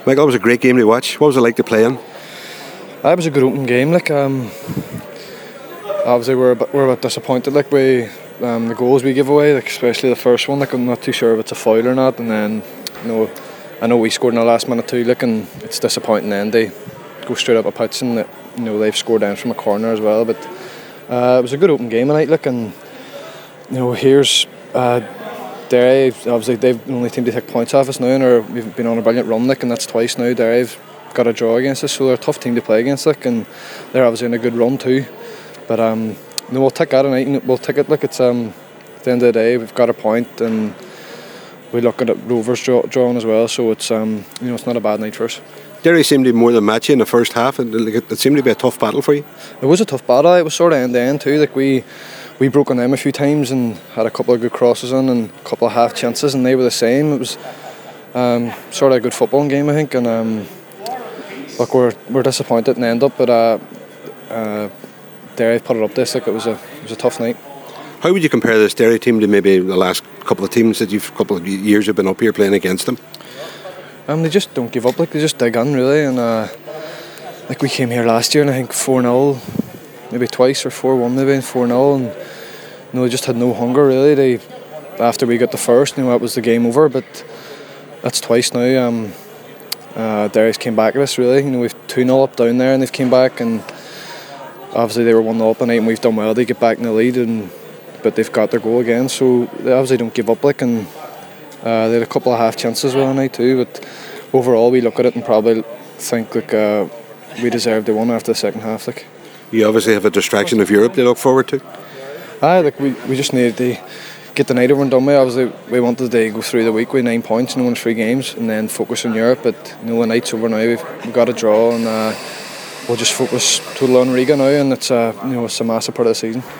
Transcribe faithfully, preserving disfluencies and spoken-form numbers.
Michael, it was a great game to watch. What was it like to play in? Uh, it was a good open game. Like, um, obviously we're a bit, we're a bit disappointed. Like we, um, the goals we give away, like especially the first one. Like I'm not too sure if it's a foul or not. And then, you know, I know we scored in the last minute too. Like, and it's disappointing. Then they go straight up a pitch, and you know they've scored down from a corner as well. But uh, it was a good open game tonight. Like, and you know here's. Uh, Derry, obviously they've the only team to take points off us now, and are, we've been on a brilliant run, like, and that's twice now. Derry've got a draw against us, so they're a tough team to play against, like, and they're obviously in a good run too. But um, no, we'll take that tonight, and we'll take it. Like, it's um, at the end of the day, we've got a point, and we look at Rovers draw, drawing as well, so it's um, you know, it's not a bad night for us. Derry seemed to be more than matchy in the first half, and it seemed to be a tough battle for you. It was a tough battle. It was sort of end to end too. Like we. We broke on them a few times and had a couple of good crosses in and a couple of half chances, and they were the same. It was um, sort of a good footballing game, I think. And um, look, we're we're disappointed in the end up, but uh, uh, Derry put it up this. Like, it was a it was a tough night. How would you compare this Derry team to maybe the last couple of teams that you've couple of years you've been up here playing against them? Um, they just don't give up. Like, they just dig in really, and uh, like we came here last year and I think four nil. Maybe twice or four one, maybe four nil, and you know, they just had no hunger really. They after we got the first, you know, that was the game over. But that's twice now. Um, uh, Derry's came back at us really. You know, we've two nil up down there, and they've came back, and obviously they were one nil up tonight, and we've done well. They get back in the lead, and but they've got their goal again, so they obviously don't give up. Like, and uh, they had a couple of half chances well tonight too. But overall, we look at it and probably think like uh, we deserved the one after the second half. Like. You obviously have a distraction of Europe to look forward to. Aye, like we, we just needed to get the night over and done with. Obviously, we wanted to go through the week with nine points and win three games, and then focus on Europe. But you know, the night's over now. We've, we've got a draw, and uh, we'll just focus totally on Riga now. And it's uh, you know, it's a massive part of the season.